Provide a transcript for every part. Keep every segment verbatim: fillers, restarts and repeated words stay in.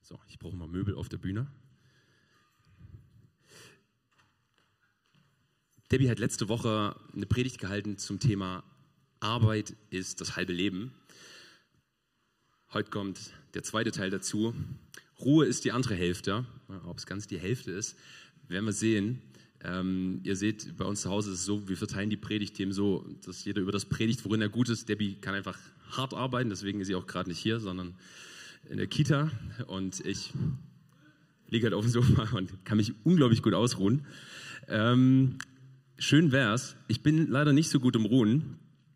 So, ich brauche mal Möbel auf der Bühne. Debbie hat letzte Woche eine Predigt gehalten zum Thema Arbeit ist das halbe Leben. Heute kommt der zweite Teil dazu. Ruhe ist die andere Hälfte. Ob es ganz die Hälfte ist, werden wir sehen. Ähm, ihr seht, bei uns zu Hause ist es so, wir verteilen die Predigtthemen so, dass jeder über das predigt, worin er gut ist. Debbie kann einfach hart arbeiten, deswegen ist sie auch gerade nicht hier, sondern in der Kita. Und ich liege halt auf dem Sofa und kann mich unglaublich gut ausruhen. Ähm, schön wär's. Ich bin leider nicht so gut im Ruhen.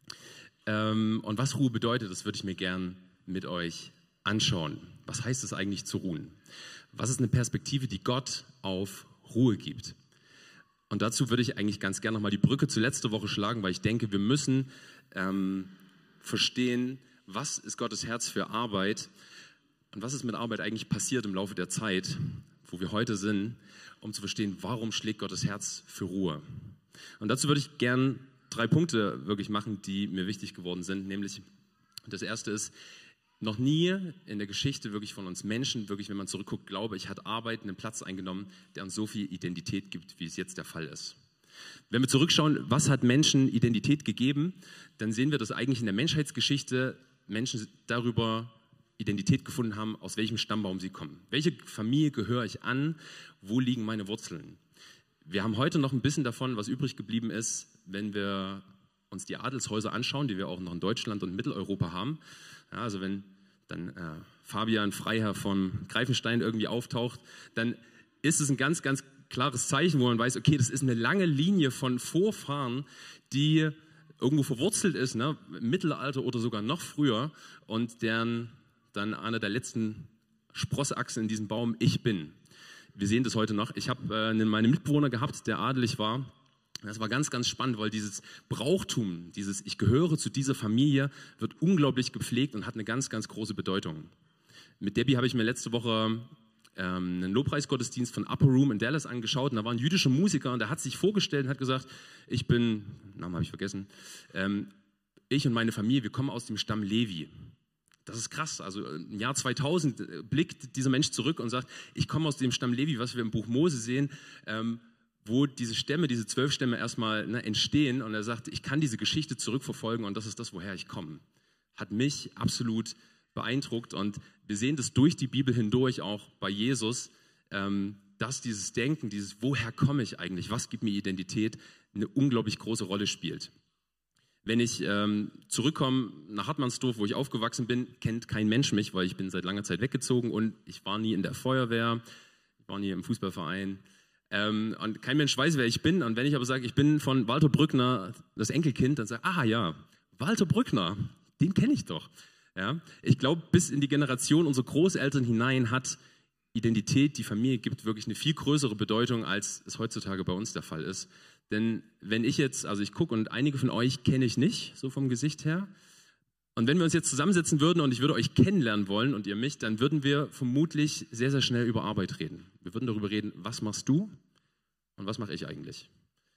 Ähm, und was Ruhe bedeutet, das würde ich mir gern mit euch anschauen. Was heißt es eigentlich zu ruhen? Was ist eine Perspektive, die Gott auf Ruhe gibt? Und dazu würde ich eigentlich ganz gerne nochmal die Brücke zu letzter Woche schlagen, weil ich denke, wir müssen ähm, verstehen, was ist Gottes Herz für Arbeit und was ist mit Arbeit eigentlich passiert im Laufe der Zeit, wo wir heute sind, um zu verstehen, warum schlägt Gottes Herz für Ruhe. Und dazu würde ich gern drei Punkte wirklich machen, die mir wichtig geworden sind. Nämlich, das erste ist, noch nie in der Geschichte wirklich von uns Menschen, wirklich, wenn man zurückguckt, glaube ich, hat Arbeit einen Platz eingenommen, der uns so viel Identität gibt, wie es jetzt der Fall ist. Wenn wir zurückschauen, was hat Menschen Identität gegeben, dann sehen wir, dass eigentlich in der Menschheitsgeschichte Menschen darüber Identität gefunden haben, aus welchem Stammbaum sie kommen. Welche Familie gehöre ich an? Wo liegen meine Wurzeln? Wir haben heute noch ein bisschen davon, was übrig geblieben ist, wenn wir uns die Adelshäuser anschauen, die wir auch noch in Deutschland und Mitteleuropa haben. Ja, also wenn dann äh, Fabian Freiherr von Greifenstein irgendwie auftaucht, dann ist es ein ganz, ganz klares Zeichen, wo man weiß, okay, das ist eine lange Linie von Vorfahren, die irgendwo verwurzelt ist, ne, im Mittelalter oder sogar noch früher, und deren dann einer der letzten Sprossachsen in diesem Baum ich bin. Wir sehen das heute noch. Ich habe äh, meinen Mitbewohner gehabt, der adelig war. Das war ganz, ganz spannend, weil dieses Brauchtum, dieses Ich gehöre zu dieser Familie, wird unglaublich gepflegt und hat eine ganz, ganz große Bedeutung. Mit Debbie habe ich mir letzte Woche ähm, einen Lobpreisgottesdienst von Upper Room in Dallas angeschaut, und da war ein jüdischer Musiker und der hat sich vorgestellt und hat gesagt, ich bin, Namen habe ich vergessen, ähm, ich und meine Familie, wir kommen aus dem Stamm Levi. Das ist krass, also im Jahr zweitausend blickt dieser Mensch zurück und sagt, ich komme aus dem Stamm Levi, was wir im Buch Mose sehen, ähm, wo diese Stämme, diese zwölf Stämme erstmal ne, entstehen, und er sagt, ich kann diese Geschichte zurückverfolgen und das ist das, woher ich komme. Hat mich absolut beeindruckt, und wir sehen das durch die Bibel hindurch auch bei Jesus, ähm, dass dieses Denken, dieses woher komme ich eigentlich, was gibt mir Identität, eine unglaublich große Rolle spielt. Wenn ich ähm, zurückkomme nach Hartmannsdorf, wo ich aufgewachsen bin, kennt kein Mensch mich, weil ich bin seit langer Zeit weggezogen und ich war nie in der Feuerwehr, ich war nie im Fußballverein. Ähm, und kein Mensch weiß, wer ich bin. Und wenn ich aber sage, ich bin von Walter Brückner, das Enkelkind, dann sage ich, ah ja, Walter Brückner, den kenne ich doch. Ja? Ich glaube, bis in die Generation unserer Großeltern hinein hat Identität, die Familie gibt wirklich eine viel größere Bedeutung, als es heutzutage bei uns der Fall ist. Denn wenn ich jetzt, also ich gucke und einige von euch kenne ich nicht, so vom Gesicht her. Und wenn wir uns jetzt zusammensetzen würden und ich würde euch kennenlernen wollen und ihr mich, dann würden wir vermutlich sehr, sehr schnell über Arbeit reden. Wir würden darüber reden, was machst du und was mache ich eigentlich?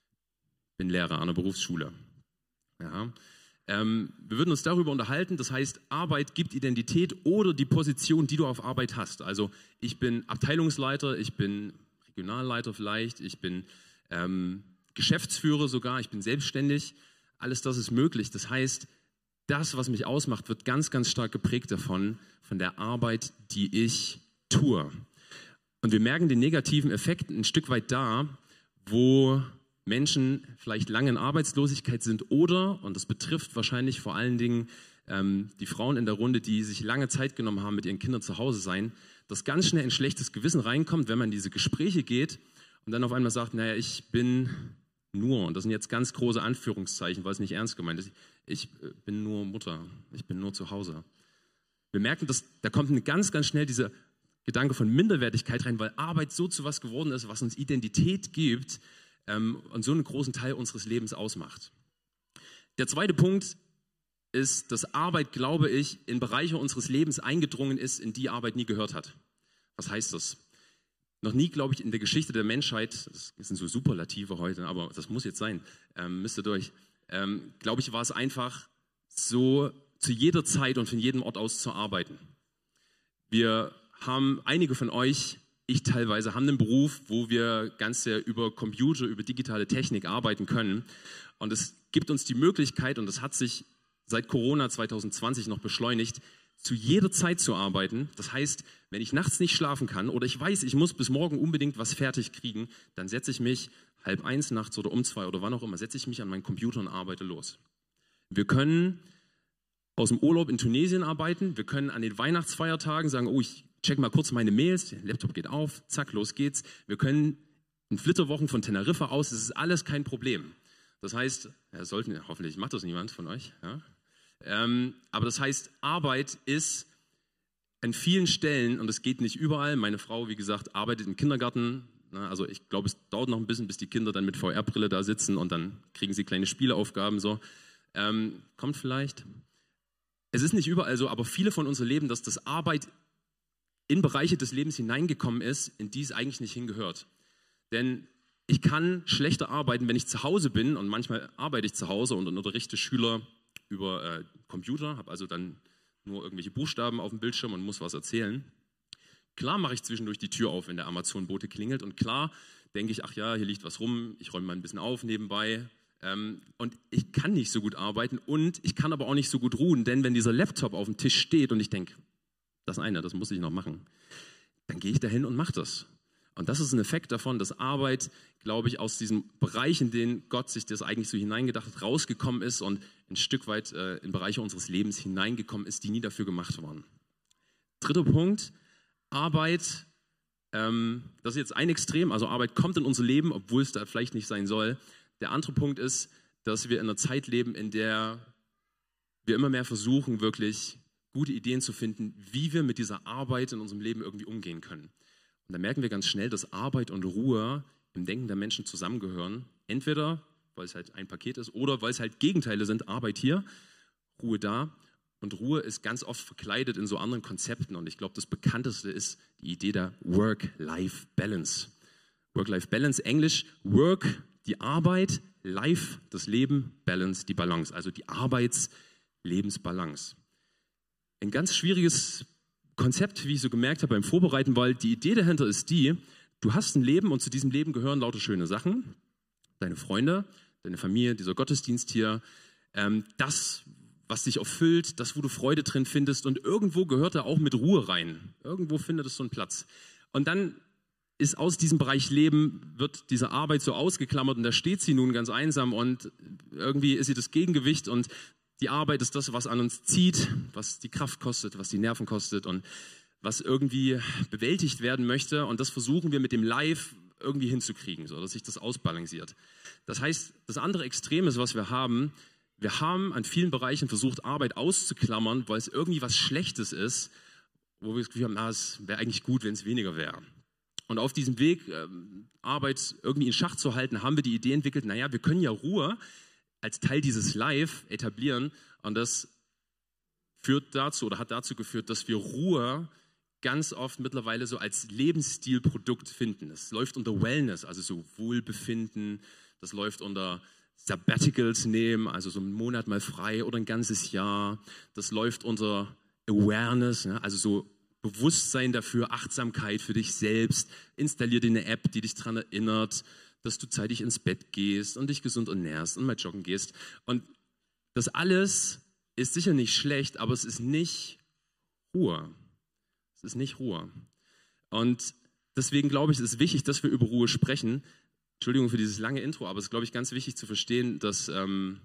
Ich bin Lehrer an einer Berufsschule. Ja. Ähm, wir würden uns darüber unterhalten, das heißt, Arbeit gibt Identität oder die Position, die du auf Arbeit hast. Also ich bin Abteilungsleiter, ich bin Regionalleiter vielleicht, ich bin ähm, Geschäftsführer sogar, ich bin selbstständig. Alles das ist möglich. Das heißt, das, was mich ausmacht, wird ganz, ganz stark geprägt davon, von der Arbeit, die ich tue. Und wir merken den negativen Effekt ein Stück weit da, wo Menschen vielleicht lange in Arbeitslosigkeit sind oder, und das betrifft wahrscheinlich vor allen Dingen ähm, die Frauen in der Runde, die sich lange Zeit genommen haben, mit ihren Kindern zu Hause sein, dass ganz schnell ein schlechtes Gewissen reinkommt, wenn man in diese Gespräche geht und dann auf einmal sagt, naja, ich bin nur, und das sind jetzt ganz große Anführungszeichen, weil es nicht ernst gemeint ist, ich bin nur Mutter, ich bin nur zu Hause. Wir merken, dass da kommt ein ganz, ganz schnell dieser Gedanke von Minderwertigkeit rein, weil Arbeit so zu was geworden ist, was uns Identität gibt ähm, und so einen großen Teil unseres Lebens ausmacht. Der zweite Punkt ist, dass Arbeit, glaube ich, in Bereiche unseres Lebens eingedrungen ist, in die Arbeit nie gehört hat. Was heißt das? Noch nie, glaube ich, in der Geschichte der Menschheit, das sind so Superlative heute, aber das muss jetzt sein, ähm, müsst ihr durch, ähm, glaube ich, war es einfach so, zu jeder Zeit und von jedem Ort aus zu arbeiten. Wir haben einige von euch, ich teilweise, haben einen Beruf, wo wir ganz sehr über Computer, über digitale Technik arbeiten können. Und es gibt uns die Möglichkeit, und das hat sich seit Corona zwanzig zwanzig noch beschleunigt, zu jeder Zeit zu arbeiten. Das heißt, wenn ich nachts nicht schlafen kann oder ich weiß, ich muss bis morgen unbedingt was fertig kriegen, dann setze ich mich halb eins nachts oder um zwei oder wann auch immer, setze ich mich an meinen Computer und arbeite los. Wir können aus dem Urlaub in Tunesien arbeiten, wir können an den Weihnachtsfeiertagen sagen, oh, ich check mal kurz meine Mails, der Laptop geht auf, zack, los geht's. Wir können in Flitterwochen von Teneriffa aus, das ist alles kein Problem. Das heißt, ja, sollten, hoffentlich macht das niemand von euch, ja? Ähm, aber das heißt, Arbeit ist an vielen Stellen, und es geht nicht überall, meine Frau, wie gesagt, arbeitet im Kindergarten, na, also ich glaube, es dauert noch ein bisschen, bis die Kinder dann mit V R-Brille da sitzen und dann kriegen sie kleine Spieleaufgaben, so. Ähm, kommt vielleicht. Es ist nicht überall so, aber viele von uns erleben, dass das Arbeit in Bereiche des Lebens hineingekommen ist, in die es eigentlich nicht hingehört. Denn ich kann schlechter arbeiten, wenn ich zu Hause bin, und manchmal arbeite ich zu Hause und unterrichte Schüler über äh, Computer, habe also dann nur irgendwelche Buchstaben auf dem Bildschirm und muss was erzählen. Klar mache ich zwischendurch die Tür auf, wenn der Amazon-Bote klingelt, und klar denke ich, ach ja, hier liegt was rum, ich räume mal ein bisschen auf nebenbei. Ähm, und ich kann nicht so gut arbeiten und ich kann aber auch nicht so gut ruhen, denn wenn dieser Laptop auf dem Tisch steht und ich denke, das eine, das muss ich noch machen, dann gehe ich dahin und mache das. Und das ist ein Effekt davon, dass Arbeit, glaube ich, aus diesem Bereich, in den Gott sich das eigentlich so hineingedacht hat, rausgekommen ist und ein Stück weit äh, in Bereiche unseres Lebens hineingekommen ist, die nie dafür gemacht waren. Dritter Punkt, Arbeit, ähm, das ist jetzt ein Extrem, also Arbeit kommt in unser Leben, obwohl es da vielleicht nicht sein soll. Der andere Punkt ist, dass wir in einer Zeit leben, in der wir immer mehr versuchen, wirklich gute Ideen zu finden, wie wir mit dieser Arbeit in unserem Leben irgendwie umgehen können. Und da merken wir ganz schnell, dass Arbeit und Ruhe im Denken der Menschen zusammengehören. Entweder, weil es halt ein Paket ist, oder weil es halt Gegenteile sind. Arbeit hier, Ruhe da. Und Ruhe ist ganz oft verkleidet in so anderen Konzepten. Und ich glaube, das bekannteste ist die Idee der Work-Life-Balance. Work-Life-Balance, Englisch, Work, die Arbeit, Life, das Leben, Balance, die Balance. Also die Arbeits-Lebensbalance. Ein ganz schwieriges Konzept, wie ich so gemerkt habe beim Vorbereiten, weil die Idee dahinter ist die, du hast ein Leben und zu diesem Leben gehören lauter schöne Sachen, deine Freunde, deine Familie, dieser Gottesdienst hier, ähm, das, was dich erfüllt, das, wo du Freude drin findest, und irgendwo gehört da auch mit Ruhe rein. Irgendwo findet es so einen Platz. Und dann ist aus diesem Bereich Leben, wird diese Arbeit so ausgeklammert und da steht sie nun ganz einsam und irgendwie ist sie das Gegengewicht und die Arbeit ist das, was an uns zieht, was die Kraft kostet, was die Nerven kostet und was irgendwie bewältigt werden möchte. Und das versuchen wir mit dem Live irgendwie hinzukriegen, so dass sich das ausbalanciert. Das heißt, das andere Extrem ist, was wir haben, wir haben an vielen Bereichen versucht, Arbeit auszuklammern, weil es irgendwie was Schlechtes ist, wo wir das Gefühl haben, na, es wäre eigentlich gut, wenn es weniger wäre. Und auf diesem Weg, ähm, Arbeit irgendwie in Schach zu halten, haben wir die Idee entwickelt, naja, wir können ja Ruhe als Teil dieses Live etablieren, und das führt dazu oder hat dazu geführt, dass wir Ruhe ganz oft mittlerweile so als Lebensstilprodukt finden. Das läuft unter Wellness, also so Wohlbefinden, das läuft unter Sabbaticals nehmen, also so einen Monat mal frei oder ein ganzes Jahr. Das läuft unter Awareness, ne? Also so Bewusstsein dafür, Achtsamkeit für dich selbst. Installier dir eine App, die dich daran erinnert, dass du zeitig ins Bett gehst und dich gesund ernährst und mal joggen gehst. Und das alles ist sicher nicht schlecht, aber es ist nicht Ruhe. Es ist nicht Ruhe. Und deswegen glaube ich, es ist wichtig, dass wir über Ruhe sprechen. Entschuldigung für dieses lange Intro, aber es ist, glaube ich, ganz wichtig zu verstehen, dass ähm,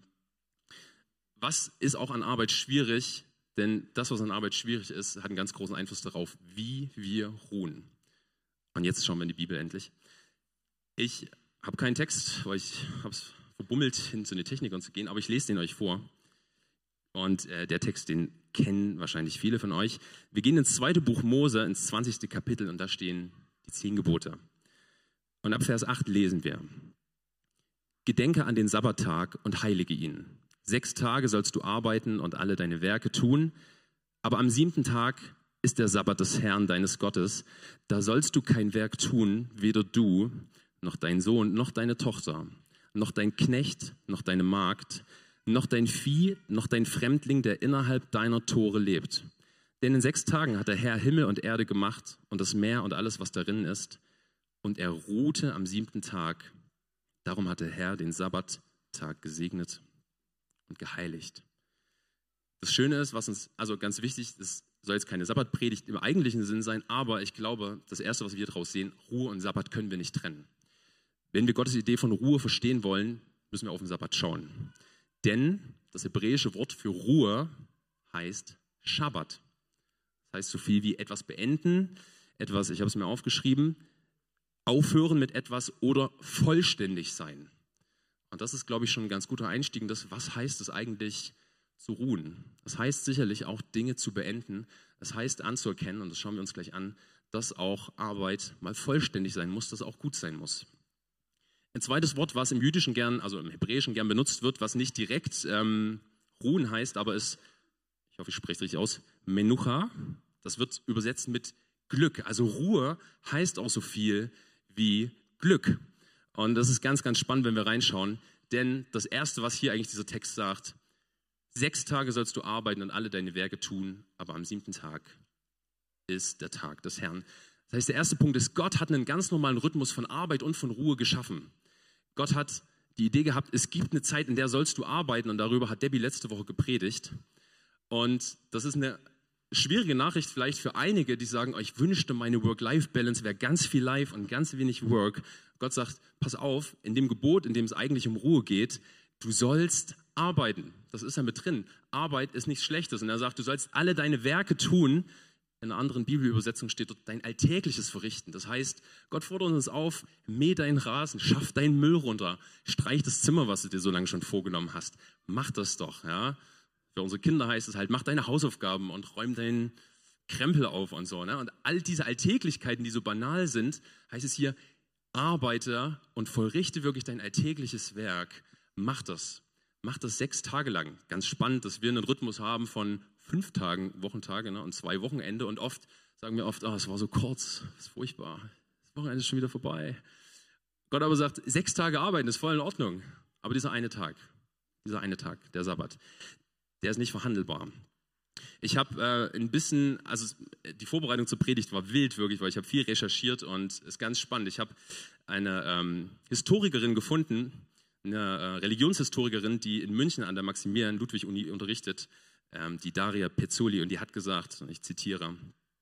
was ist auch an Arbeit schwierig, denn das, was an Arbeit schwierig ist, hat einen ganz großen Einfluss darauf, wie wir ruhen. Und jetzt schauen wir in die Bibel endlich. Ich habe keinen Text, weil ich habe es verbummelt, hin zu den Technikern zu gehen, aber ich lese den euch vor. Und äh, der Text, den kennen wahrscheinlich viele von euch. Wir gehen ins zweite Buch Mose, ins zwanzigste Kapitel, und da stehen die zehn Gebote. Und ab Vers acht lesen wir: Gedenke an den Sabbattag und heilige ihn. Sechs Tage sollst du arbeiten und alle deine Werke tun, aber am siebten Tag ist der Sabbat des Herrn, deines Gottes. Da sollst du kein Werk tun, weder du, noch dein Sohn, noch deine Tochter, noch dein Knecht, noch deine Magd, noch dein Vieh, noch dein Fremdling, der innerhalb deiner Tore lebt. Denn in sechs Tagen hat der Herr Himmel und Erde gemacht und das Meer und alles, was darin ist. Und er ruhte am siebten Tag. Darum hat der Herr den Sabbattag gesegnet und geheiligt. Das Schöne ist, was uns, also ganz wichtig, es soll jetzt keine Sabbatpredigt im eigentlichen Sinn sein, aber ich glaube, das Erste, was wir daraus sehen, Ruhe und Sabbat können wir nicht trennen. Wenn wir Gottes Idee von Ruhe verstehen wollen, müssen wir auf den Sabbat schauen. Denn das hebräische Wort für Ruhe heißt Schabbat. Das heißt so viel wie etwas beenden, etwas, ich habe es mir aufgeschrieben, aufhören mit etwas oder vollständig sein. Und das ist, glaube ich, schon ein ganz guter Einstieg in das, was heißt es eigentlich zu ruhen. Das heißt sicherlich auch Dinge zu beenden. Das heißt anzuerkennen, und das schauen wir uns gleich an, dass auch Arbeit mal vollständig sein muss, dass auch gut sein muss. Ein zweites Wort, was im Jüdischen gern, also im Hebräischen gern benutzt wird, was nicht direkt ähm, ruhen heißt, aber ist, ich hoffe, ich spreche es richtig aus, Menucha. Das wird übersetzt mit Glück. Also Ruhe heißt auch so viel wie Glück. Und das ist ganz, ganz spannend, wenn wir reinschauen. Denn das Erste, was hier eigentlich dieser Text sagt, sechs Tage sollst du arbeiten und alle deine Werke tun, aber am siebten Tag ist der Tag des Herrn. Das heißt, der erste Punkt ist, Gott hat einen ganz normalen Rhythmus von Arbeit und von Ruhe geschaffen. Gott hat die Idee gehabt, es gibt eine Zeit, in der sollst du arbeiten, und darüber hat Debbie letzte Woche gepredigt. Und das ist eine schwierige Nachricht vielleicht für einige, die sagen, oh, ich wünschte, meine Work-Life-Balance wäre ganz viel Life und ganz wenig Work. Gott sagt, pass auf, in dem Gebot, in dem es eigentlich um Ruhe geht, du sollst arbeiten. Das ist ja mit drin. Arbeit ist nichts Schlechtes. Und er sagt, du sollst alle deine Werke tun. In einer anderen Bibelübersetzung steht dort, dein Alltägliches verrichten. Das heißt, Gott fordert uns auf, mäh deinen Rasen, schaff deinen Müll runter, streich das Zimmer, was du dir so lange schon vorgenommen hast. Mach das doch, ja. Für unsere Kinder heißt es halt, mach deine Hausaufgaben und räum deinen Krempel auf und so. Ne? Und all diese Alltäglichkeiten, die so banal sind, heißt es hier, arbeite und vollrichte wirklich dein alltägliches Werk. Mach das. Mach das sechs Tage lang. Ganz spannend, dass wir einen Rhythmus haben von fünf Tagen, Wochentage, ne, und zwei Wochenende. Und oft sagen wir oft, oh, es war so kurz, das ist furchtbar. Das Wochenende ist schon wieder vorbei. Gott aber sagt, sechs Tage arbeiten ist voll in Ordnung. Aber dieser eine Tag, dieser eine Tag, der Sabbat, der ist nicht verhandelbar. Ich habe äh, ein bisschen, also die Vorbereitung zur Predigt war wild wirklich, weil ich habe viel recherchiert und es ist ganz spannend. Ich habe eine ähm, Historikerin gefunden, eine äh, Religionshistorikerin, die in München an der Maximilian-Ludwig-Uni unterrichtet, ähm, die Daria Pezzoli, und die hat gesagt, ich zitiere,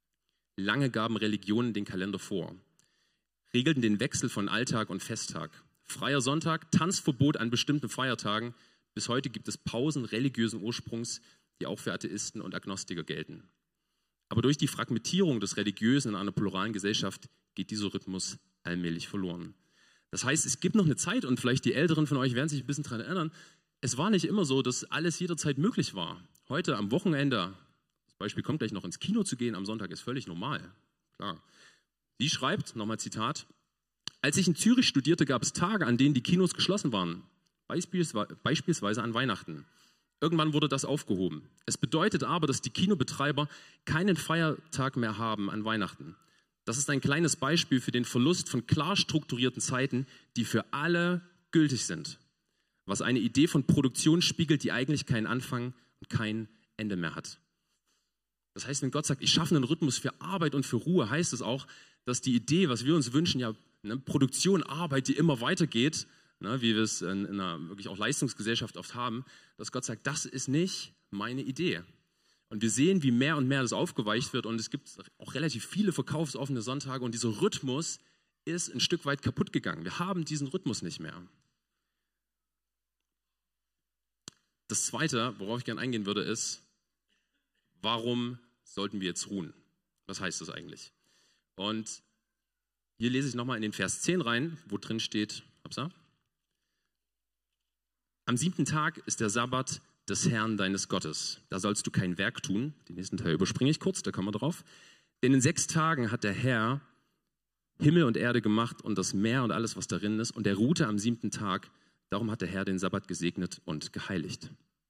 lange gaben Religionen den Kalender vor, regelten den Wechsel von Alltag und Festtag, freier Sonntag, Tanzverbot an bestimmten Feiertagen. Bis heute gibt es Pausen religiösen Ursprungs, die auch für Atheisten und Agnostiker gelten. Aber durch die Fragmentierung des Religiösen in einer pluralen Gesellschaft geht dieser Rhythmus allmählich verloren. Das heißt, es gibt noch eine Zeit, und vielleicht die Älteren von euch werden sich ein bisschen daran erinnern, es war nicht immer so, dass alles jederzeit möglich war. Heute am Wochenende, das Beispiel kommt gleich noch, ins Kino zu gehen am Sonntag ist völlig normal. Klar. Sie schreibt, nochmal Zitat, als ich in Zürich studierte, gab es Tage, an denen die Kinos geschlossen waren. Beispielsweise an Weihnachten. Irgendwann wurde das aufgehoben. Es bedeutet aber, dass die Kinobetreiber keinen Feiertag mehr haben an Weihnachten. Das ist ein kleines Beispiel für den Verlust von klar strukturierten Zeiten, die für alle gültig sind. Was eine Idee von Produktion spiegelt, die eigentlich keinen Anfang und kein Ende mehr hat. Das heißt, wenn Gott sagt, ich schaffe einen Rhythmus für Arbeit und für Ruhe, heißt es auch, dass die Idee, was wir uns wünschen, ja, eine Produktion, Arbeit, die immer weitergeht, ne, wie wir es in, in einer wirklich auch Leistungsgesellschaft oft haben, dass Gott sagt, das ist nicht meine Idee. Und wir sehen, wie mehr und mehr das aufgeweicht wird, und es gibt auch relativ viele verkaufsoffene Sonntage, und dieser Rhythmus ist ein Stück weit kaputt gegangen. Wir haben diesen Rhythmus nicht mehr. Das Zweite, worauf ich gerne eingehen würde, ist, warum sollten wir jetzt ruhen? Was heißt das eigentlich? Und hier lese ich nochmal in den Vers zehn rein, wo drin steht, upsa, am siebten Tag ist der Sabbat des Herrn deines Gottes. Da sollst du kein Werk tun. Den nächsten Teil überspringe ich kurz, da kommen wir drauf. Denn in sechs Tagen hat der Herr Himmel und Erde gemacht und das Meer und alles, was darin ist. Und er ruhte am siebten Tag. Darum hat der Herr den Sabbat gesegnet und geheiligt.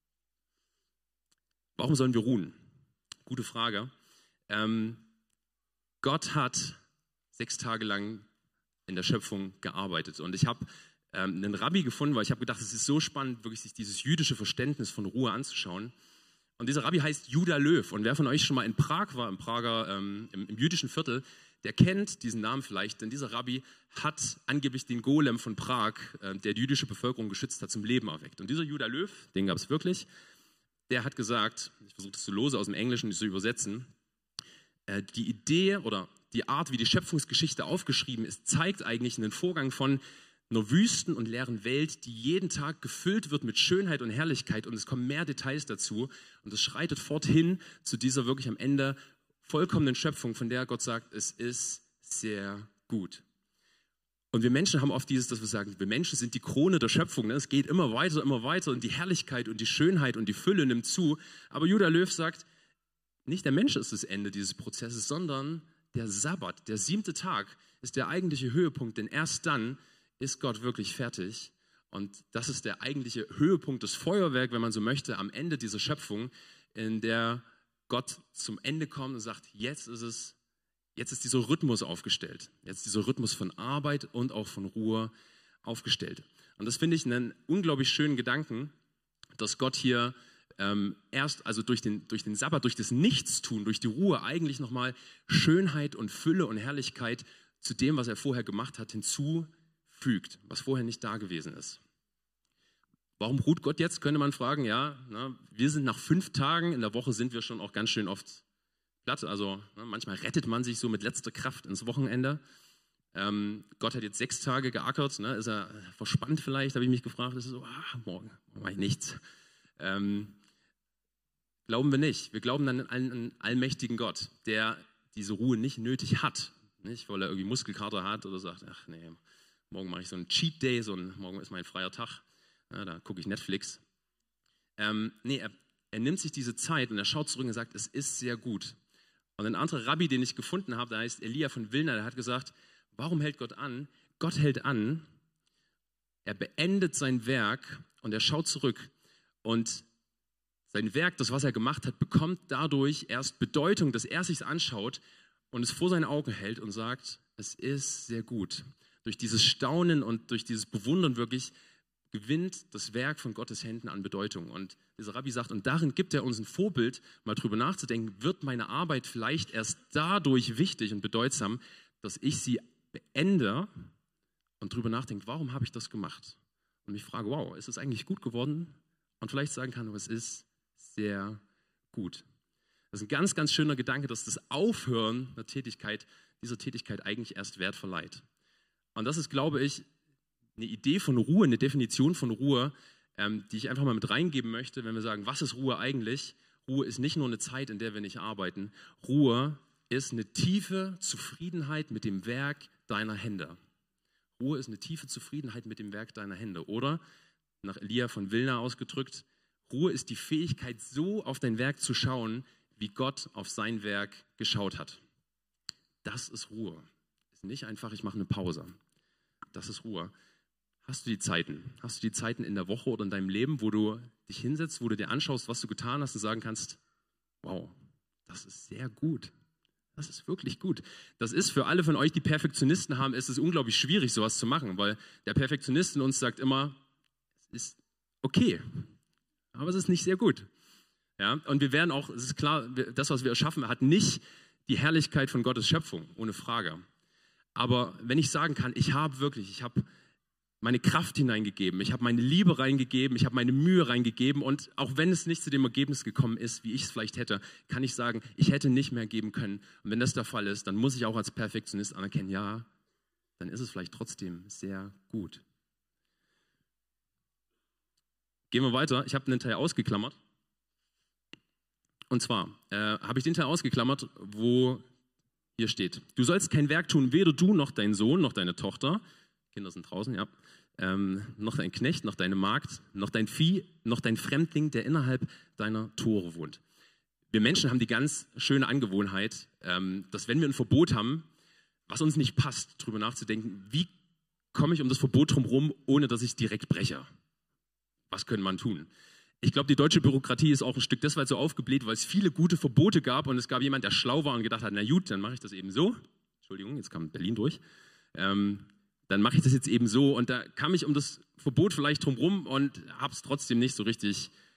Warum sollen wir ruhen? Gute Frage. Ähm, Gott hat sechs Tage lang in der Schöpfung gearbeitet. Und ich habe einen Rabbi gefunden, weil ich habe gedacht, es ist so spannend, wirklich sich dieses jüdische Verständnis von Ruhe anzuschauen. Und dieser Rabbi heißt Judah Löw. Und wer von euch schon mal in Prag war, im Prager, ähm, im, im jüdischen Viertel, der kennt diesen Namen vielleicht, denn dieser Rabbi hat angeblich den Golem von Prag, äh, der die jüdische Bevölkerung geschützt hat, zum Leben erweckt. Und dieser Judah Löw, den gab es wirklich, der hat gesagt, ich versuche das so lose aus dem Englischen zu übersetzen, äh, die Idee oder die Art, wie die Schöpfungsgeschichte aufgeschrieben ist, zeigt eigentlich einen Vorgang von einer wüsten und leeren Welt, die jeden Tag gefüllt wird mit Schönheit und Herrlichkeit, und es kommen mehr Details dazu und es schreitet forthin zu dieser wirklich am Ende vollkommenen Schöpfung, von der Gott sagt, es ist sehr gut. Und wir Menschen haben oft dieses, dass wir sagen, wir Menschen sind die Krone der Schöpfung, ne? Es geht immer weiter, immer weiter und die Herrlichkeit und die Schönheit und die Fülle nimmt zu. Aber Judah Löw sagt, nicht der Mensch ist das Ende dieses Prozesses, sondern der Sabbat, der siebte Tag ist der eigentliche Höhepunkt, denn erst dann ist Gott wirklich fertig. Und das ist der eigentliche Höhepunkt, das Feuerwerk, wenn man so möchte, am Ende dieser Schöpfung, in der Gott zum Ende kommt und sagt, jetzt ist es, jetzt ist dieser Rhythmus aufgestellt. Jetzt ist dieser Rhythmus von Arbeit und auch von Ruhe aufgestellt. Und das finde ich einen unglaublich schönen Gedanken, dass Gott hier ähm, erst, also durch den, durch den Sabbat, durch das Nichtstun, durch die Ruhe eigentlich nochmal Schönheit und Fülle und Herrlichkeit zu dem, was er vorher gemacht hat, hinzufügt, was vorher nicht da gewesen ist. Warum ruht Gott jetzt, könnte man fragen. Ja, na, wir sind nach fünf Tagen, in der Woche sind wir schon auch ganz schön oft platt. Also na, manchmal rettet man sich so mit letzter Kraft ins Wochenende. Ähm, Gott hat jetzt sechs Tage geackert, ne? Ist er verspannt vielleicht, habe ich mich gefragt. Das ist so, ah, morgen mache ich nichts. Ähm, glauben wir nicht. Wir glauben dann an einen allmächtigen Gott, der diese Ruhe nicht nötig hat, nicht? Weil er irgendwie Muskelkater hat oder sagt, ach nee, morgen mache ich so einen Cheat Day, so ein, morgen ist mein freier Tag. Ja, da gucke ich Netflix. Ähm, nee, er, er nimmt sich diese Zeit und er schaut zurück und sagt, es ist sehr gut. Und ein anderer Rabbi, den ich gefunden habe, der heißt Elia von Wilna, der hat gesagt, warum hält Gott an? Gott hält an, er beendet sein Werk und er schaut zurück. Und sein Werk, das, was er gemacht hat, bekommt dadurch erst Bedeutung, dass er sich anschaut und es vor seinen Augen hält und sagt, es ist sehr gut. Durch dieses Staunen und durch dieses Bewundern wirklich gewinnt das Werk von Gottes Händen an Bedeutung. Und dieser Rabbi sagt, und darin gibt er uns ein Vorbild, mal drüber nachzudenken, wird meine Arbeit vielleicht erst dadurch wichtig und bedeutsam, dass ich sie beende und drüber nachdenke, warum habe ich das gemacht? Und mich frage, wow, ist es eigentlich gut geworden? Und vielleicht sagen kann, es ist sehr gut. Das ist ein ganz, ganz schöner Gedanke, dass das Aufhören der Tätigkeit, dieser Tätigkeit eigentlich erst Wert verleiht. Und das ist, glaube ich, eine Idee von Ruhe, eine Definition von Ruhe, ähm, die ich einfach mal mit reingeben möchte, wenn wir sagen, was ist Ruhe eigentlich? Ruhe ist nicht nur eine Zeit, in der wir nicht arbeiten. Ruhe ist eine tiefe Zufriedenheit mit dem Werk deiner Hände. Ruhe ist eine tiefe Zufriedenheit mit dem Werk deiner Hände. Oder, nach Elia von Wilna ausgedrückt, Ruhe ist die Fähigkeit, so auf dein Werk zu schauen, wie Gott auf sein Werk geschaut hat. Das ist Ruhe. Ist nicht einfach, ich mache eine Pause. Das ist Ruhe. Hast du die Zeiten? Hast du die Zeiten in der Woche oder in deinem Leben, wo du dich hinsetzt, wo du dir anschaust, was du getan hast und sagen kannst, wow, das ist sehr gut. Das ist wirklich gut. Das ist für alle von euch, die Perfektionisten haben, ist es unglaublich schwierig, sowas zu machen, weil der Perfektionist in uns sagt immer, es ist okay, aber es ist nicht sehr gut. Ja? Und wir werden auch, es ist klar, das, was wir erschaffen, hat nicht die Herrlichkeit von Gottes Schöpfung, ohne Frage. Aber wenn ich sagen kann, ich habe wirklich, ich habe meine Kraft hineingegeben, ich habe meine Liebe reingegeben, ich habe meine Mühe reingegeben und auch wenn es nicht zu dem Ergebnis gekommen ist, wie ich es vielleicht hätte, kann ich sagen, ich hätte nicht mehr geben können. Und wenn das der Fall ist, dann muss ich auch als Perfektionist anerkennen, ja, dann ist es vielleicht trotzdem sehr gut. Gehen wir weiter. Ich habe einen Teil ausgeklammert. Und zwar äh, habe ich den Teil ausgeklammert, wo hier steht, du sollst kein Werk tun, weder du noch dein Sohn, noch deine Tochter, Kinder sind draußen, ja, ähm, noch dein Knecht, noch deine Magd, noch dein Vieh, noch dein Fremdling, der innerhalb deiner Tore wohnt. Wir Menschen haben die ganz schöne Angewohnheit, ähm, dass wenn wir ein Verbot haben, was uns nicht passt, darüber nachzudenken, wie komme ich um das Verbot drumherum, ohne dass ich es direkt breche? Was könnte man tun? Ich glaube, die deutsche Bürokratie ist auch ein Stück deshalb so aufgebläht, weil es viele gute Verbote gab und es gab jemand, der schlau war und gedacht hat, na gut, dann mache ich das eben so. Entschuldigung, jetzt kam Berlin durch. Ähm, dann mache ich das jetzt eben so und da kam ich um das Verbot vielleicht drumherum und habe es trotzdem nicht so richtig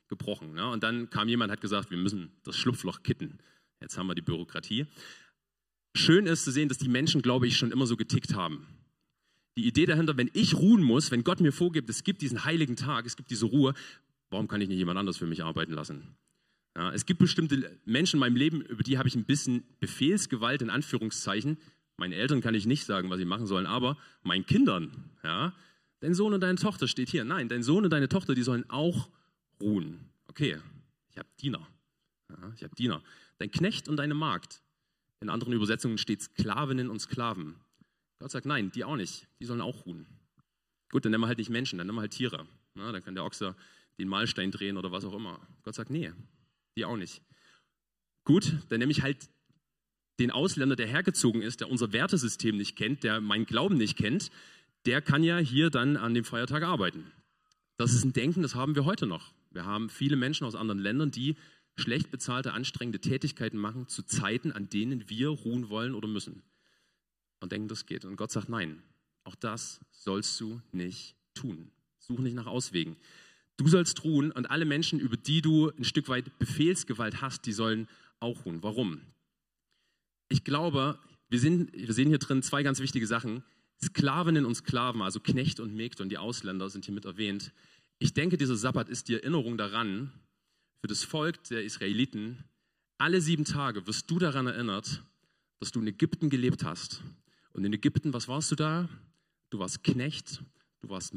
gebrochen. Ne? Und dann kam jemand, hat gesagt, wir müssen das Schlupfloch kitten. Jetzt haben wir die Bürokratie. Schön ist zu sehen, dass die Menschen, glaube ich, schon immer so getickt haben. Die Idee dahinter, wenn ich ruhen muss, wenn Gott mir vorgibt, es gibt diesen heiligen Tag, es gibt diese Ruhe, warum kann ich nicht jemand anders für mich arbeiten lassen? Ja, es gibt bestimmte Menschen in meinem Leben, über die habe ich ein bisschen Befehlsgewalt in Anführungszeichen. Meinen Eltern kann ich nicht sagen, was sie machen sollen, aber meinen Kindern, ja, dein Sohn und deine Tochter steht hier. Nein, dein Sohn und deine Tochter, die sollen auch ruhen. Okay, ich habe Diener. Ja, ich habe Diener. Dein Knecht und deine Magd. In anderen Übersetzungen steht Sklavinnen und Sklaven. Gott sagt, nein, die auch nicht. Die sollen auch ruhen. Gut, dann nehmen wir halt nicht Menschen, dann nehmen wir halt Tiere. Ja, dann kann der Ochse den Mahlstein drehen oder was auch immer. Gott sagt, nee, die auch nicht. Gut, dann nehme ich halt den Ausländer, der hergezogen ist, der unser Wertesystem nicht kennt, der meinen Glauben nicht kennt, der kann ja hier dann an dem Feiertag arbeiten. Das ist ein Denken, das haben wir heute noch. Wir haben viele Menschen aus anderen Ländern, die schlecht bezahlte, anstrengende Tätigkeiten machen zu Zeiten, an denen wir ruhen wollen oder müssen. Und denken, das geht. Und Gott sagt, nein, auch das sollst du nicht tun. Such nicht nach Auswegen. Du sollst ruhen und alle Menschen, über die du ein Stück weit Befehlsgewalt hast, die sollen auch ruhen. Warum? Ich glaube, wir, sind, wir sehen hier drin zwei ganz wichtige Sachen. Sklavinnen und Sklaven, also Knecht und Mägde und die Ausländer sind hier mit erwähnt. Ich denke, dieser Sabbat ist die Erinnerung daran, für das Volk der Israeliten, alle sieben Tage wirst du daran erinnert, dass du in Ägypten gelebt hast. Und in Ägypten, was warst du da? Du warst Knecht, du warst...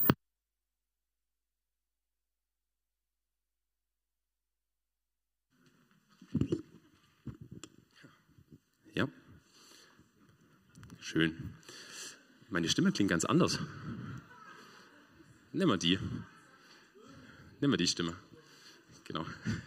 Ja, schön. Meine Stimme klingt ganz anders. Nimm mal die. Nimm mal die Stimme. Genau.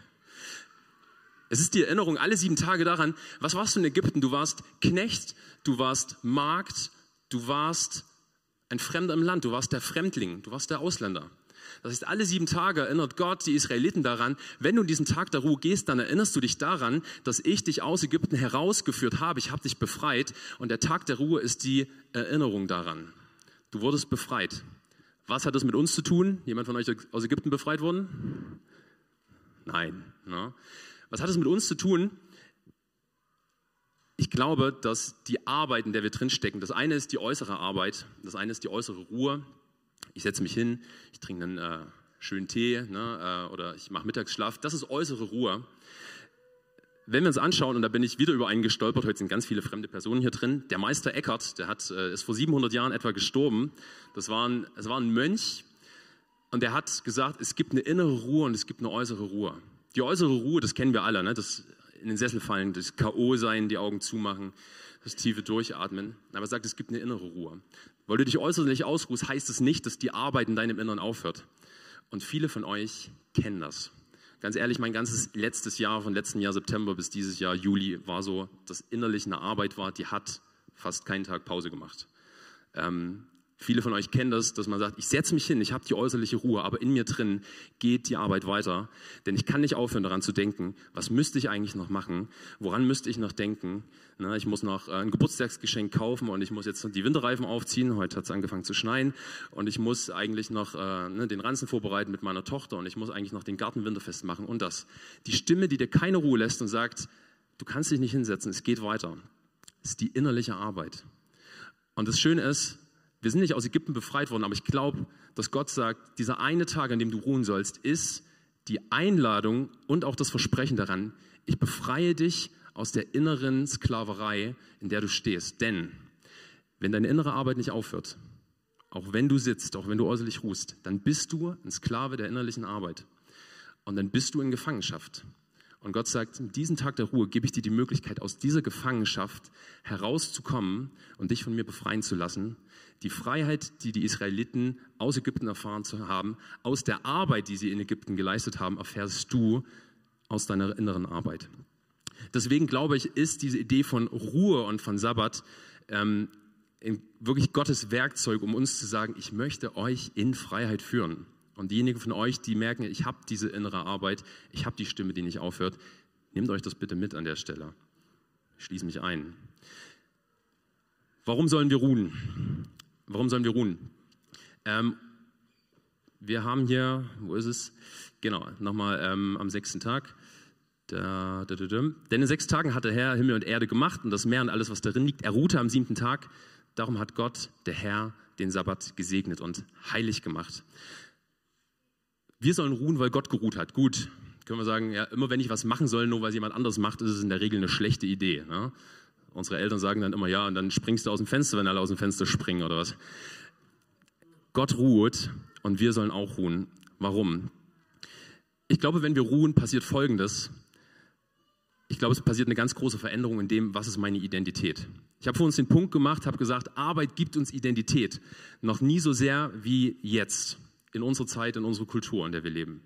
Es ist die Erinnerung alle sieben Tage daran, was warst du in Ägypten? Du warst Knecht, du warst Magd, du warst ein Fremder im Land, du warst der Fremdling, du warst der Ausländer. Das heißt, alle sieben Tage erinnert Gott die Israeliten daran, wenn du in diesen Tag der Ruhe gehst, dann erinnerst du dich daran, dass ich dich aus Ägypten herausgeführt habe, ich habe dich befreit und der Tag der Ruhe ist die Erinnerung daran. Du wurdest befreit. Was hat das mit uns zu tun? Jemand von euch aus Ägypten befreit worden? Nein. Ne? Was hat es mit uns zu tun? Ich glaube, dass die Arbeit, in der wir drinstecken, das eine ist die äußere Arbeit, das eine ist die äußere Ruhe. Ich setze mich hin, ich trinke einen äh, schönen Tee ne, äh, oder ich mache Mittagsschlaf. Das ist äußere Ruhe. Wenn wir uns anschauen, und da bin ich wieder über einen gestolpert, heute sind ganz viele fremde Personen hier drin, der Meister Eckhart, der hat, äh, ist vor siebenhundert Jahren etwa gestorben. Das war, ein, das war ein Mönch und der hat gesagt, es gibt eine innere Ruhe und es gibt eine äußere Ruhe. Die äußere Ruhe, das kennen wir alle, ne? Das in den Sessel fallen, das K O sein, die Augen zumachen, das tiefe Durchatmen. Aber er sagt, es gibt eine innere Ruhe. Weil du dich äußerlich ausruhst, heißt es nicht, dass die Arbeit in deinem Inneren aufhört. Und viele von euch kennen das. Ganz ehrlich, mein ganzes letztes Jahr, von letzten Jahr September bis dieses Jahr Juli, war so, dass innerlich eine Arbeit war, die hat fast keinen Tag Pause gemacht. Ähm, viele von euch kennen das, dass man sagt, ich setze mich hin, ich habe die äußerliche Ruhe, aber in mir drin geht die Arbeit weiter. Denn ich kann nicht aufhören, daran zu denken, was müsste ich eigentlich noch machen, woran müsste ich noch denken. Na, ich muss noch ein Geburtstagsgeschenk kaufen und ich muss jetzt die Winterreifen aufziehen, heute hat es angefangen zu schneien und ich muss eigentlich noch äh, ne, den Ranzen vorbereiten mit meiner Tochter und ich muss eigentlich noch den Garten winterfest machen und das. Die Stimme, die dir keine Ruhe lässt und sagt, du kannst dich nicht hinsetzen, es geht weiter, ist die innerliche Arbeit. Und das Schöne ist, wir sind nicht aus Ägypten befreit worden, aber ich glaube, dass Gott sagt, dieser eine Tag, an dem du ruhen sollst, ist die Einladung und auch das Versprechen daran, ich befreie dich aus der inneren Sklaverei, in der du stehst. Denn wenn deine innere Arbeit nicht aufhört, auch wenn du sitzt, auch wenn du äußerlich ruhst, dann bist du ein Sklave der innerlichen Arbeit. Und dann bist du in Gefangenschaft. Und Gott sagt, in diesem Tag der Ruhe gebe ich dir die Möglichkeit, aus dieser Gefangenschaft herauszukommen und dich von mir befreien zu lassen. Die Freiheit, die die Israeliten aus Ägypten erfahren zu haben, aus der Arbeit, die sie in Ägypten geleistet haben, erfährst du aus deiner inneren Arbeit. Deswegen glaube ich, ist diese Idee von Ruhe und von Sabbat ähm, wirklich Gottes Werkzeug, um uns zu sagen, ich möchte euch in Freiheit führen. Und diejenigen von euch, die merken, ich habe diese innere Arbeit, ich habe die Stimme, die nicht aufhört, nehmt euch das bitte mit an der Stelle. Ich schließe mich ein. Warum sollen wir ruhen? Warum sollen wir ruhen? Ähm, wir haben hier, wo ist es? Genau, nochmal ähm, am sechsten Tag. Da, da, da, da. Denn in sechs Tagen hat der Herr Himmel und Erde gemacht und das Meer und alles, was darin liegt. Er ruhte am siebten Tag. Darum hat Gott, der Herr, den Sabbat gesegnet und heilig gemacht. Wir sollen ruhen, weil Gott geruht hat. Gut, können wir sagen, ja, immer wenn ich was machen soll, nur weil es jemand anderes macht, ist es in der Regel eine schlechte Idee. Ne? Unsere Eltern sagen dann immer, ja, und dann springst du aus dem Fenster, wenn alle aus dem Fenster springen oder was. Gott ruht und wir sollen auch ruhen. Warum? Ich glaube, wenn wir ruhen, passiert Folgendes. Ich glaube, es passiert eine ganz große Veränderung in dem, was ist meine Identität. Ich habe vor uns den Punkt gemacht, habe gesagt, Arbeit gibt uns Identität. Noch nie so sehr wie jetzt, in unserer Zeit, in unserer Kultur, in der wir leben.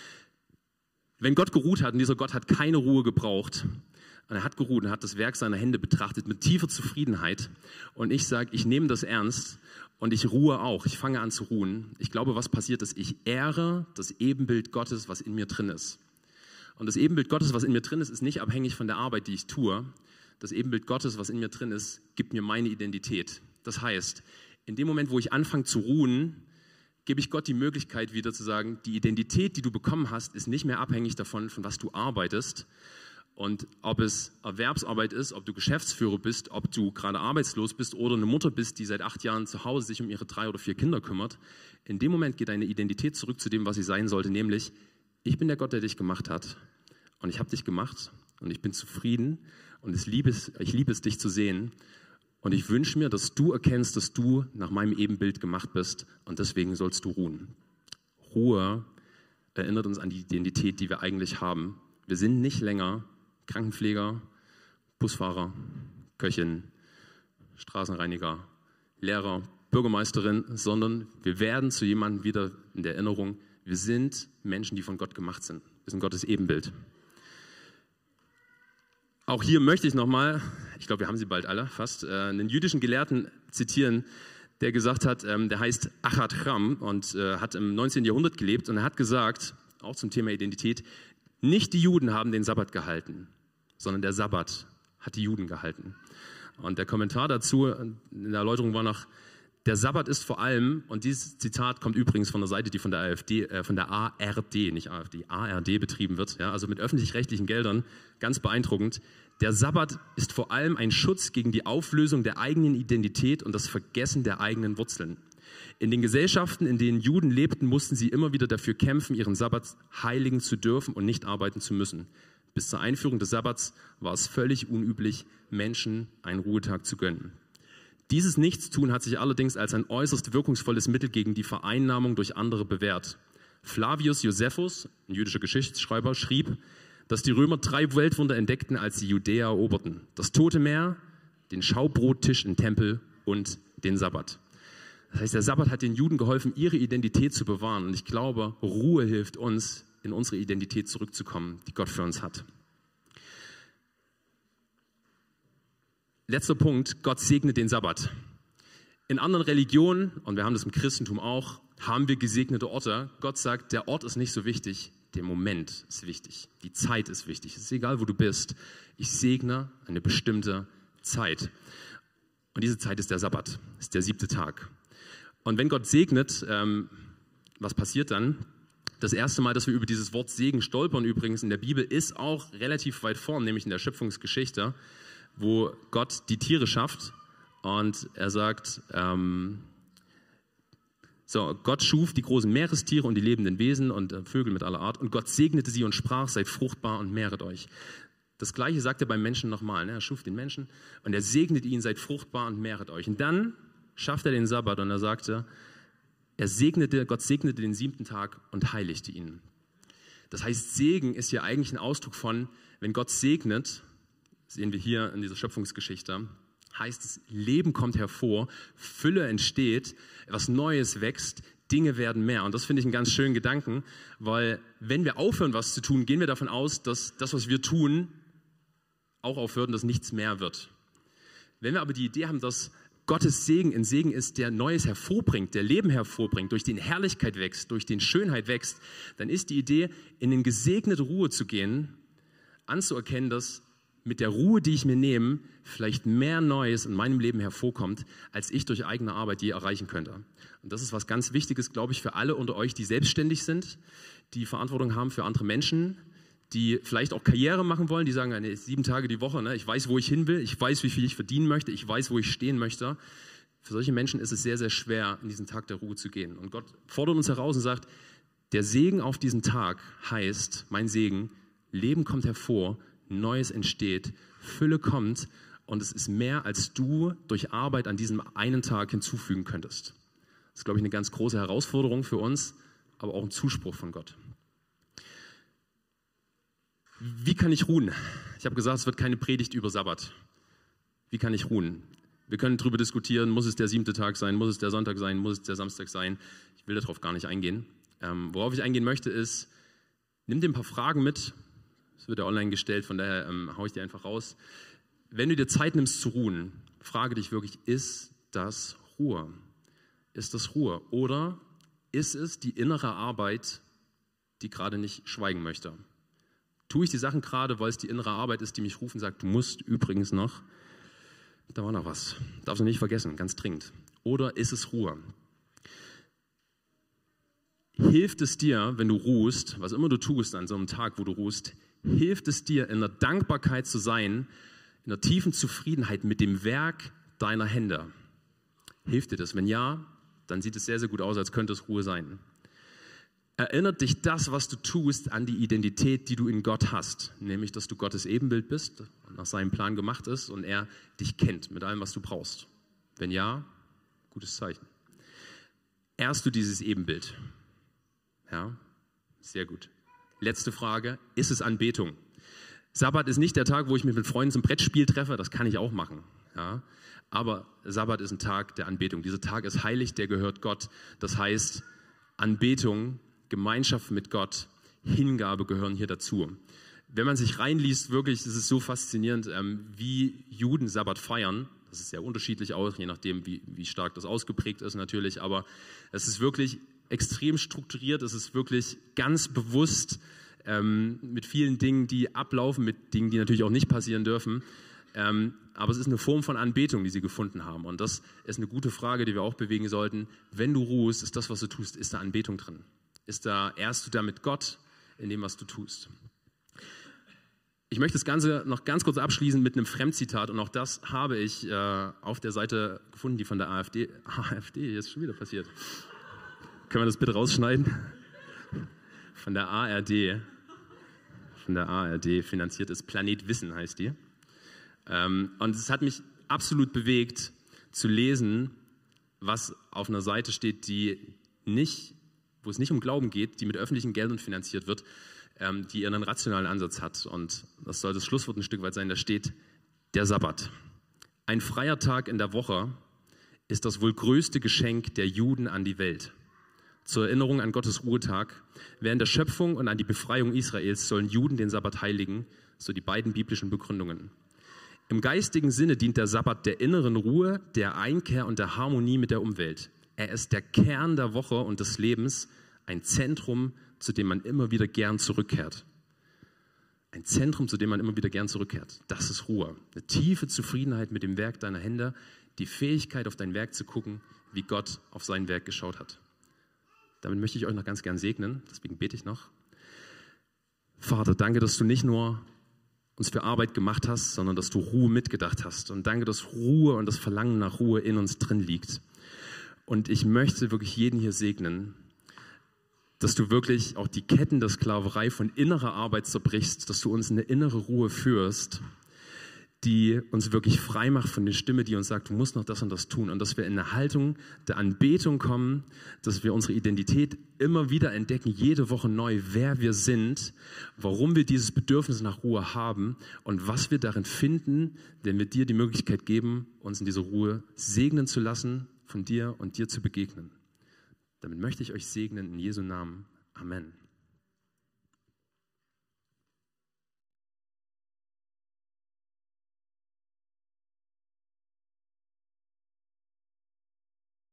Wenn Gott geruht hat, und dieser Gott hat keine Ruhe gebraucht, und er hat geruht und hat das Werk seiner Hände betrachtet mit tiefer Zufriedenheit. Und ich sage, ich nehme das ernst und ich ruhe auch. Ich fange an zu ruhen. Ich glaube, was passiert ist, ich ehre das Ebenbild Gottes, was in mir drin ist. Und das Ebenbild Gottes, was in mir drin ist, ist nicht abhängig von der Arbeit, die ich tue. Das Ebenbild Gottes, was in mir drin ist, gibt mir meine Identität. Das heißt, in dem Moment, wo ich anfange zu ruhen, gebe ich Gott die Möglichkeit, wieder zu sagen, die Identität, die du bekommen hast, ist nicht mehr abhängig davon, von was du arbeitest. Und ob es Erwerbsarbeit ist, ob du Geschäftsführer bist, ob du gerade arbeitslos bist oder eine Mutter bist, die seit acht Jahren zu Hause sich um ihre drei oder vier Kinder kümmert, in dem Moment geht deine Identität zurück zu dem, was sie sein sollte, nämlich, ich bin der Gott, der dich gemacht hat und ich habe dich gemacht und ich bin zufrieden und ich liebe es, ich liebe es, dich zu sehen und ich wünsche mir, dass du erkennst, dass du nach meinem Ebenbild gemacht bist und deswegen sollst du ruhen. Ruhe erinnert uns an die Identität, die wir eigentlich haben. Wir sind nicht länger Krankenpfleger, Busfahrer, Köchin, Straßenreiniger, Lehrer, Bürgermeisterin, sondern wir werden zu jemandem wieder in der Erinnerung, wir sind Menschen, die von Gott gemacht sind. Wir sind Gottes Ebenbild. Auch hier möchte ich nochmal, ich glaube, wir haben sie bald alle fast, einen jüdischen Gelehrten zitieren, der gesagt hat, der heißt Achat Cham und hat im neunzehnten Jahrhundert gelebt und er hat gesagt, auch zum Thema Identität, nicht die Juden haben den Sabbat gehalten, sondern der Sabbat hat die Juden gehalten. Und der Kommentar dazu in der Erläuterung war noch, der Sabbat ist vor allem, und dieses Zitat kommt übrigens von der Seite, die von der AfD, äh, von der A R D, nicht AfD, A R D betrieben wird, ja, also mit öffentlich-rechtlichen Geldern, ganz beeindruckend. Der Sabbat ist vor allem ein Schutz gegen die Auflösung der eigenen Identität und das Vergessen der eigenen Wurzeln. In den Gesellschaften, in denen Juden lebten, mussten sie immer wieder dafür kämpfen, ihren Sabbat heiligen zu dürfen und nicht arbeiten zu müssen. Bis zur Einführung des Sabbats war es völlig unüblich, Menschen einen Ruhetag zu gönnen. Dieses Nichtstun hat sich allerdings als ein äußerst wirkungsvolles Mittel gegen die Vereinnahmung durch andere bewährt. Flavius Josephus, ein jüdischer Geschichtsschreiber, schrieb, dass die Römer drei Weltwunder entdeckten, als sie Judäa eroberten. Das Tote Meer, den Schaubrottisch im Tempel und den Sabbat. Das heißt, der Sabbat hat den Juden geholfen, ihre Identität zu bewahren. Und ich glaube, Ruhe hilft uns, in unsere Identität zurückzukommen, die Gott für uns hat. Letzter Punkt, Gott segnet den Sabbat. In anderen Religionen, und wir haben das im Christentum auch, haben wir gesegnete Orte. Gott sagt, der Ort ist nicht so wichtig, der Moment ist wichtig, die Zeit ist wichtig. Es ist egal, wo du bist. Ich segne eine bestimmte Zeit. Und diese Zeit ist der Sabbat, ist der siebte Tag. Und wenn Gott segnet, ähm, was passiert dann? Das erste Mal, dass wir über dieses Wort Segen stolpern, übrigens in der Bibel, ist auch relativ weit vorn, nämlich in der Schöpfungsgeschichte, wo Gott die Tiere schafft und er sagt, ähm, so, Gott schuf die großen Meerestiere und die lebenden Wesen und äh, Vögel mit aller Art und Gott segnete sie und sprach, seid fruchtbar und mehret euch. Das Gleiche sagt er beim Menschen nochmal, ne? Er schuf den Menschen und er segnet ihn, seid fruchtbar und mehret euch. Und dann schafft er den Sabbat und er sagte, er segnete, Gott segnete den siebten Tag und heiligte ihn. Das heißt, Segen ist ja eigentlich ein Ausdruck von, wenn Gott segnet, sehen wir hier in dieser Schöpfungsgeschichte, heißt es, Leben kommt hervor, Fülle entsteht, etwas Neues wächst, Dinge werden mehr. Und das finde ich einen ganz schönen Gedanken, weil wenn wir aufhören, was zu tun, gehen wir davon aus, dass das, was wir tun, auch aufhört und dass nichts mehr wird. Wenn wir aber die Idee haben, dass Gottes Segen ein Segen ist, der Neues hervorbringt, der Leben hervorbringt, durch den Herrlichkeit wächst, durch den Schönheit wächst, dann ist die Idee, in eine gesegnete Ruhe zu gehen, anzuerkennen, dass mit der Ruhe, die ich mir nehme, vielleicht mehr Neues in meinem Leben hervorkommt, als ich durch eigene Arbeit je erreichen könnte. Und das ist was ganz Wichtiges, glaube ich, für alle unter euch, die selbstständig sind, die Verantwortung haben für andere Menschen, die vielleicht auch Karriere machen wollen, die sagen, nee, sieben Tage die Woche, ne, ich weiß, wo ich hin will, ich weiß, wie viel ich verdienen möchte, ich weiß, wo ich stehen möchte. Für solche Menschen ist es sehr, sehr schwer, in diesen Tag der Ruhe zu gehen. Und Gott fordert uns heraus und sagt, der Segen auf diesen Tag heißt, mein Segen, Leben kommt hervor, Neues entsteht, Fülle kommt und es ist mehr, als du durch Arbeit an diesem einen Tag hinzufügen könntest. Das ist, glaube ich, eine ganz große Herausforderung für uns, aber auch ein Zuspruch von Gott. Wie kann ich ruhen? Ich habe gesagt, es wird keine Predigt über Sabbat. Wie kann ich ruhen? Wir können darüber diskutieren, muss es der siebte Tag sein, muss es der Sonntag sein, muss es der Samstag sein. Ich will darauf gar nicht eingehen. Ähm, worauf ich eingehen möchte ist, nimm dir ein paar Fragen mit. Das wird ja online gestellt, von daher ähm, haue ich dir einfach raus. Wenn du dir Zeit nimmst zu ruhen, frage dich wirklich, ist das Ruhe? Ist das Ruhe? Oder ist es die innere Arbeit, die gerade nicht schweigen möchte? Tue ich die Sachen gerade, weil es die innere Arbeit ist, die mich ruft und sagt, du musst übrigens noch, da war noch was, darfst du nicht vergessen, ganz dringend. Oder ist es Ruhe? Hilft es dir, wenn du ruhst, was immer du tust an so einem Tag, wo du ruhst, hilft es dir, in der Dankbarkeit zu sein, in der tiefen Zufriedenheit mit dem Werk deiner Hände? Hilft dir das? Wenn ja, dann sieht es sehr, sehr gut aus, als könnte es Ruhe sein. Erinnert dich das, was du tust, an die Identität, die du in Gott hast, nämlich, dass du Gottes Ebenbild bist und nach seinem Plan gemacht ist und er dich kennt mit allem, was du brauchst? Wenn ja, gutes Zeichen. Ehrst du dieses Ebenbild? Ja, sehr gut. Letzte Frage, ist es Anbetung? Sabbat ist nicht der Tag, wo ich mich mit Freunden zum Brettspiel treffe, das kann ich auch machen. Ja, aber Sabbat ist ein Tag der Anbetung. Dieser Tag ist heilig, der gehört Gott. Das heißt, Anbetung, Gemeinschaft mit Gott, Hingabe gehören hier dazu. Wenn man sich reinliest, wirklich, ist es so faszinierend, ähm, wie Juden Sabbat feiern. Das ist sehr unterschiedlich aus, je nachdem, wie, wie stark das ausgeprägt ist natürlich. Aber es ist wirklich extrem strukturiert, es ist wirklich ganz bewusst ähm, mit vielen Dingen, die ablaufen, mit Dingen, die natürlich auch nicht passieren dürfen. Ähm, aber es ist eine Form von Anbetung, die sie gefunden haben. Und das ist eine gute Frage, die wir auch bewegen sollten. Wenn du ruhst, ist das, was du tust, ist da Anbetung drin? Ist da, ehrst du da mit Gott in dem, was du tust? Ich möchte das Ganze noch ganz kurz abschließen mit einem Fremdzitat. Und auch das habe ich äh, auf der Seite gefunden, die von der AfD, AfD, jetzt schon wieder passiert. Können wir das bitte rausschneiden? Von der A R D, von der A R D finanziert ist, Planet Wissen heißt die. Ähm, und es hat mich absolut bewegt, zu lesen, was auf einer Seite steht, die nicht, wo es nicht um Glauben geht, die mit öffentlichen Geldern finanziert wird, ähm, die ihren rationalen Ansatz hat. Und das soll das Schlusswort ein Stück weit sein, da steht, der Sabbat. Ein freier Tag in der Woche ist das wohl größte Geschenk der Juden an die Welt. Zur Erinnerung an Gottes Ruhetag. Während der Schöpfung und an die Befreiung Israels sollen Juden den Sabbat heiligen, so die beiden biblischen Begründungen. Im geistigen Sinne dient der Sabbat der inneren Ruhe, der Einkehr und der Harmonie mit der Umwelt. Er ist der Kern der Woche und des Lebens, ein Zentrum, zu dem man immer wieder gern zurückkehrt. Ein Zentrum, zu dem man immer wieder gern zurückkehrt. Das ist Ruhe. Eine tiefe Zufriedenheit mit dem Werk deiner Hände, die Fähigkeit, auf dein Werk zu gucken, wie Gott auf sein Werk geschaut hat. Damit möchte ich euch noch ganz gern segnen, deswegen bete ich noch. Vater, danke, dass du nicht nur uns für Arbeit gemacht hast, sondern dass du Ruhe mitgedacht hast. Und danke, dass Ruhe und das Verlangen nach Ruhe in uns drin liegt. Und ich möchte wirklich jeden hier segnen, dass du wirklich auch die Ketten der Sklaverei von innerer Arbeit zerbrichst, dass du uns in eine innere Ruhe führst, die uns wirklich frei macht von der Stimme, die uns sagt, du musst noch das und das tun. Und dass wir in eine Haltung der Anbetung kommen, dass wir unsere Identität immer wieder entdecken, jede Woche neu, wer wir sind, warum wir dieses Bedürfnis nach Ruhe haben und was wir darin finden, wenn wir dir die Möglichkeit geben, uns in dieser Ruhe segnen zu lassen, von dir und dir zu begegnen. Damit möchte ich euch segnen in Jesu Namen. Amen.